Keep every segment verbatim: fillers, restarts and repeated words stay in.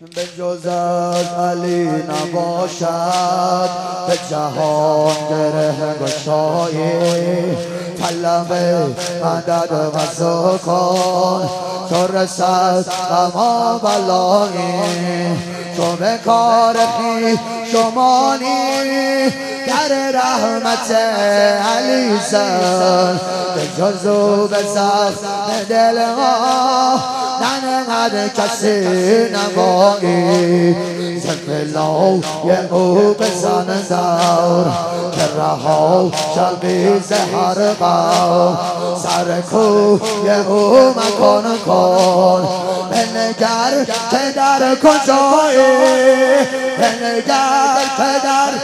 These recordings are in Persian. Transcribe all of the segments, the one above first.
به جز از علی نباشد به جهان گره گشایی طلب مدد و سکون تو رسد غم بلایی تو به کار خویشمانی در رحمت علی زن به جز او به زخم دل ما ننقدر کسی نبایی زفلای او بزن دور که رها شبی زهر قو سر کوی او مکان کن بنگر که در کجایی بنگر که در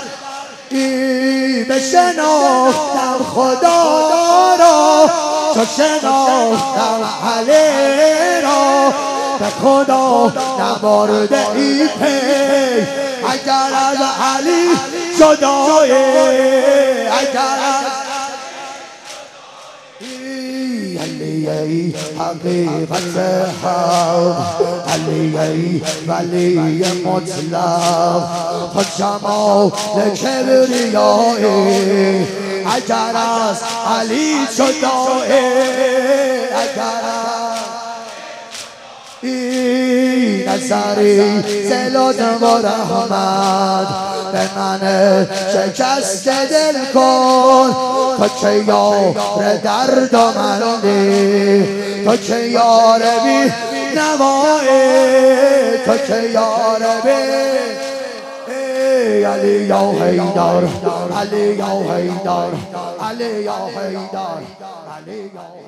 ای بشناختم خدا را چو شناختم علی را به خدا نبرده ای پی اگر از علی جدایی اگر از علی حقیقت حق علی ولی مطلق خود جمال کبریایی اگر از علی جدایی اگر از ای نظری زلات و رحمت به من شکست دل کن تو که یار درد و مندی تو که یار بی نوایی تو که یار بی علی یا حیدر علی یا حیدر علی یا حیدر علی یا